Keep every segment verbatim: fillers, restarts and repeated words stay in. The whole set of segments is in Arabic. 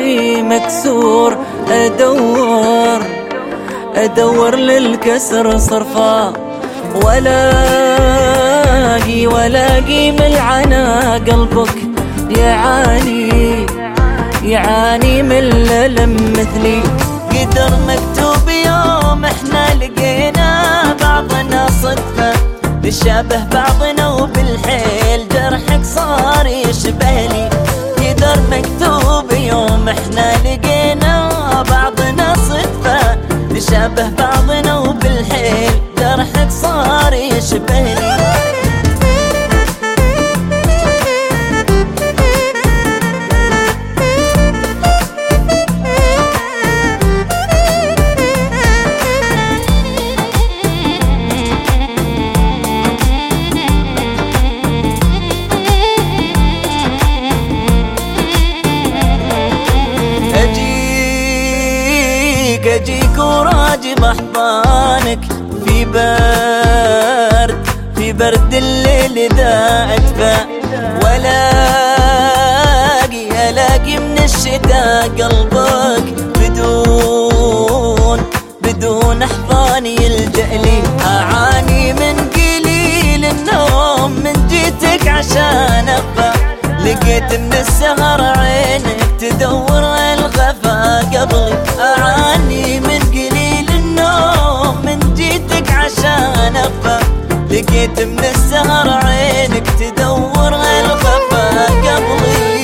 قلبي مكسور، أدور أدور للكسر صرفا، ولاقي ولاقي من العنا قلبك يعاني يعاني من الألم مثلي. قدر مكتوب يوم احنا لقينا بعضنا صدفة، نشابه بعضنا وبالحيل جرحك صار يشبهلي. قدر مكتوب يوم احنا لقينا بعضنا صدفة، نشابه بعضنا وبالحيل جرحك صار يشبهلي. أجيك وراجب أحضانك في برد في برد الليل إذا أدفى، ولاقي ألاقي من الشتاء قلبك بدون بدون أحضان يلجأ لي. أعاني من قليل النوم من جيتك عشان أخفى، لقيت من السهر عينك تدور الخفا قبلي. أعاني من قليل النوم من جيتك عشان أخفى، لقيت من السهر عينك تدور الخفا قبلي.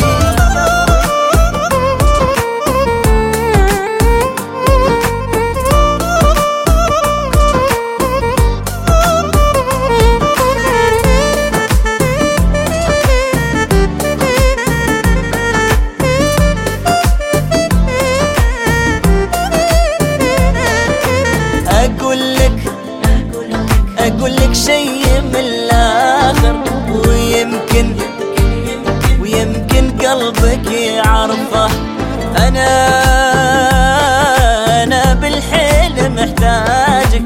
أقول لك شيء من الآخر، ويمكن ويمكن قلبك يعرفه. أنا أنا بالحيل محتاجك،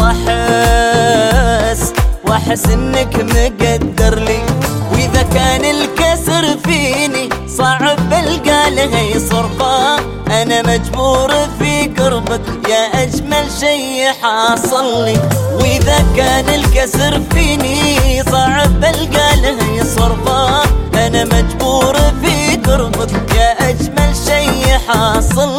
وأحس وأحس إنك مقدر لي. وإذا كان الكسر فيني صعب ألقى له صرفة، أنا مجبور في قربك يا أجمل شي حاصل لي. وإذا كان الكسر فيني صعب ألقى له صرفة، أنا مجبور في قربك يا أجمل شي حاصل